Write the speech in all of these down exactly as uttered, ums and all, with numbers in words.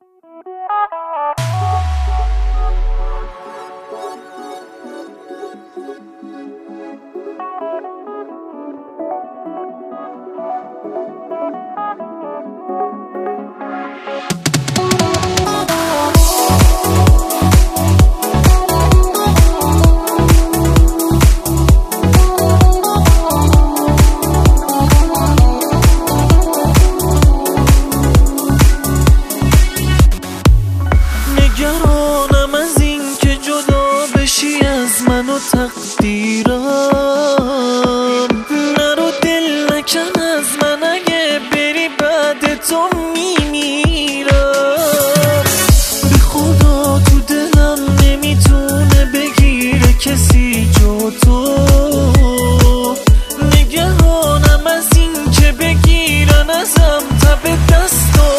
نگرانم از این که جدا بشی از من و تقدیرم. نرو دل نکن از من، اگه بری بعد تو میمیرم. به خدا تو دلم نمیتونه بگیره کسی جو تو. نگرانم از این که بگیرن ازم تب دست تو.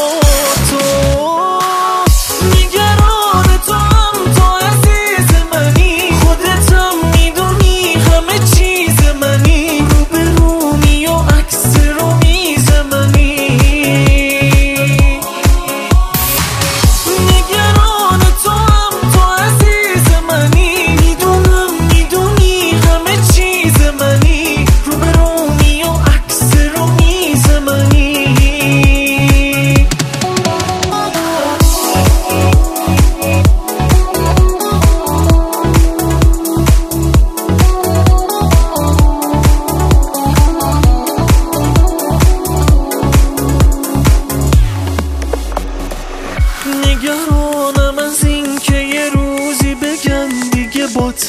نگرانم از این که یه روزی بگن دیگه بات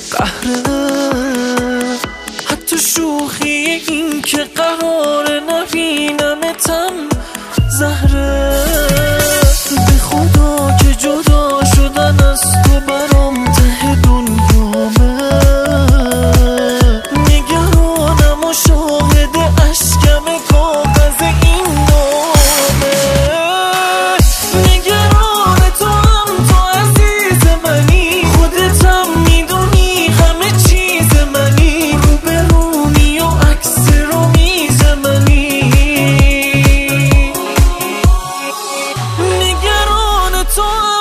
قهره. حتی شوخی این که قراره نبینمتم زهره. به خدا که جدا شدن از تو برام ته دنیامه. نگرانم و شاهد اشکم کاغذ این نامه. So